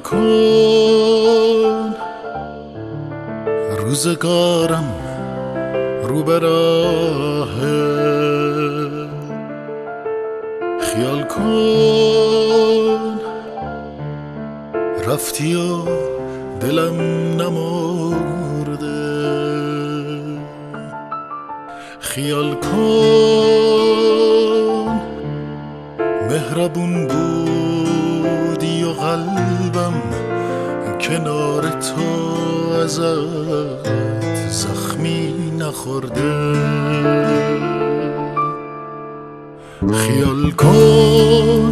کن روزگارم رو به راهه، خیال کن رفتی و دلم نمرده، خیال کن مهربون بودی و قلبم کنار تو ازت زخمی نخورده، خیال کن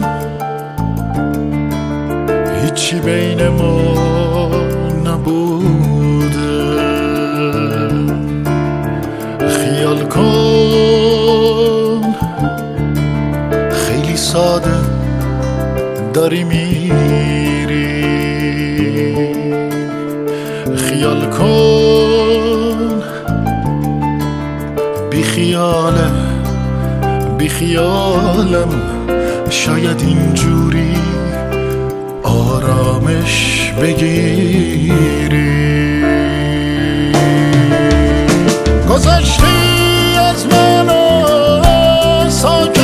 هیچی بین ما نبوده، خیال کن خیلی ساده داری میری، خیال کن بی خیالم شاید اینجوری آرامش بگیری. گذشتی از من و ساکت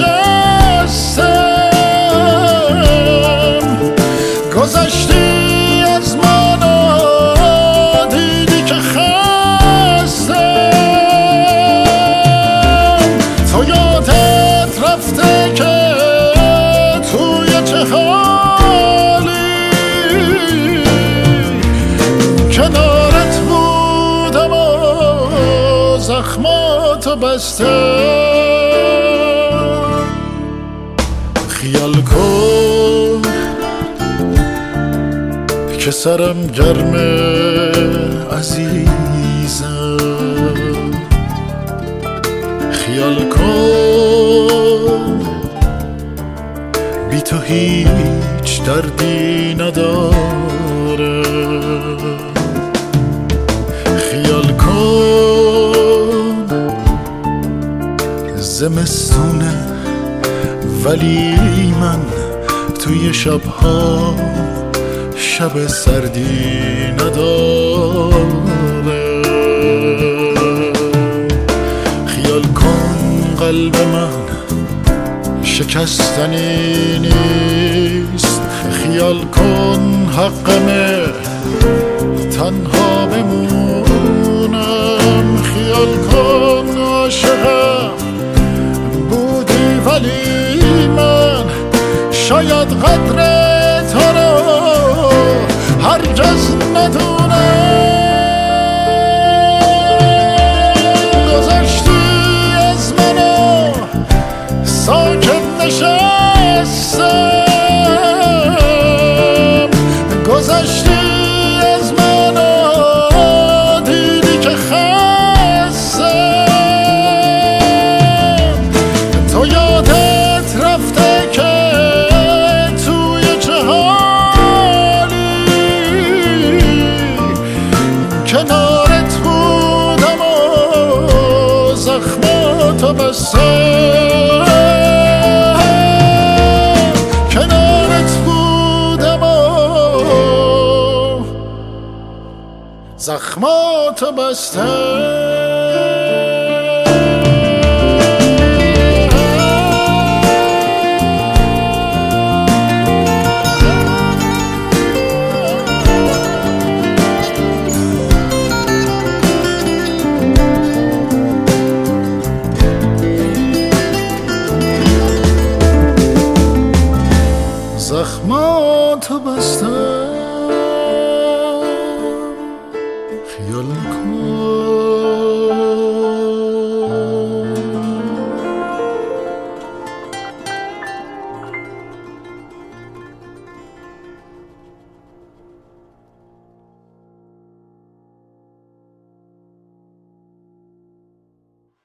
نشستم، گذشتی از من و دیدی که خستم، تو یادت رفته که توی چه حالی کنارت بودم و زخماتو بستم، خیال کن که سرم گرمه عزیزم، خیال کن بی تو هیچ دردی نداره، خیال کن زمستونه ولی من توی شبها شب سردی نداره، خیال کن قلب من شکستنی نیست، خیال کن حقمه تنها بمونم، خیال کن عاشقم بودی ولی من شاید قدر تو رو هرگز ندونم، گذشتی از منو ساکت نشستم، گذشتی از منو دیدی که خستم، تو یادت رفته که توی چه حالی کنارت بودم و زخماتو بستم، کنارت بودم و زخماتو بستم.